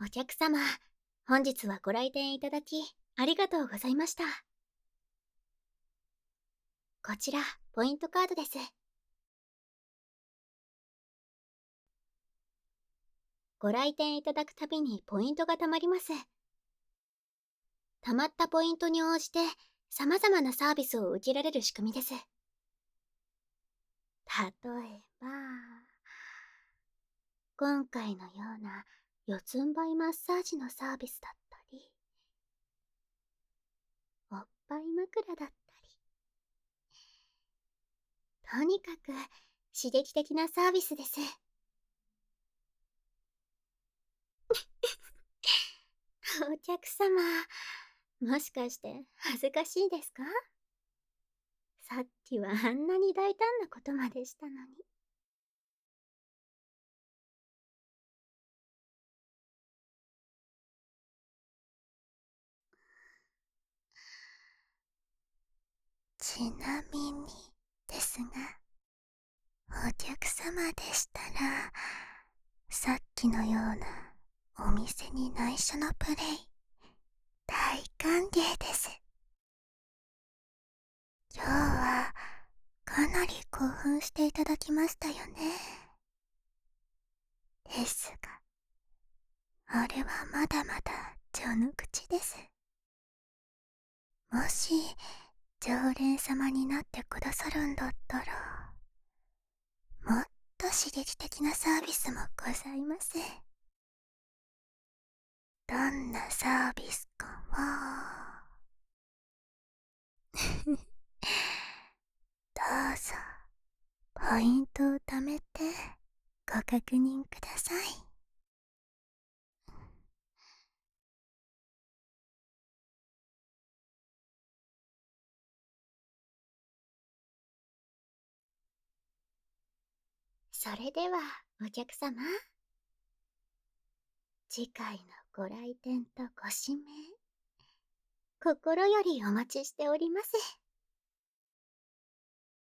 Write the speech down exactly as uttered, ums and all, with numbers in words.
お客様、本日はご来店いただき、ありがとうございました。こちら、ポイントカードです。ご来店いただくたびにポイントが貯まります。貯まったポイントに応じて、様々なサービスを受けられる仕組みです。例えば、今回のような四つん這いマッサージのサービスだったり、おっぱい枕だったり、とにかく刺激的なサービスです。お客様、もしかして恥ずかしいですか？さっきはあんなに大胆なことまでしたのに。ちなみにですが、お客様でしたら、さっきのようなお店に内緒のプレイ、大歓迎です。今日はかなり興奮していただきましたよね。ですが、あれはまだまだ序の口です。もし常連様になってくださるんだったら、もっと刺激的なサービスもございます。どんなサービスかはどうぞポイントを貯めてご確認ください。それではお客様、次回のご来店とご指名、心よりお待ちしております。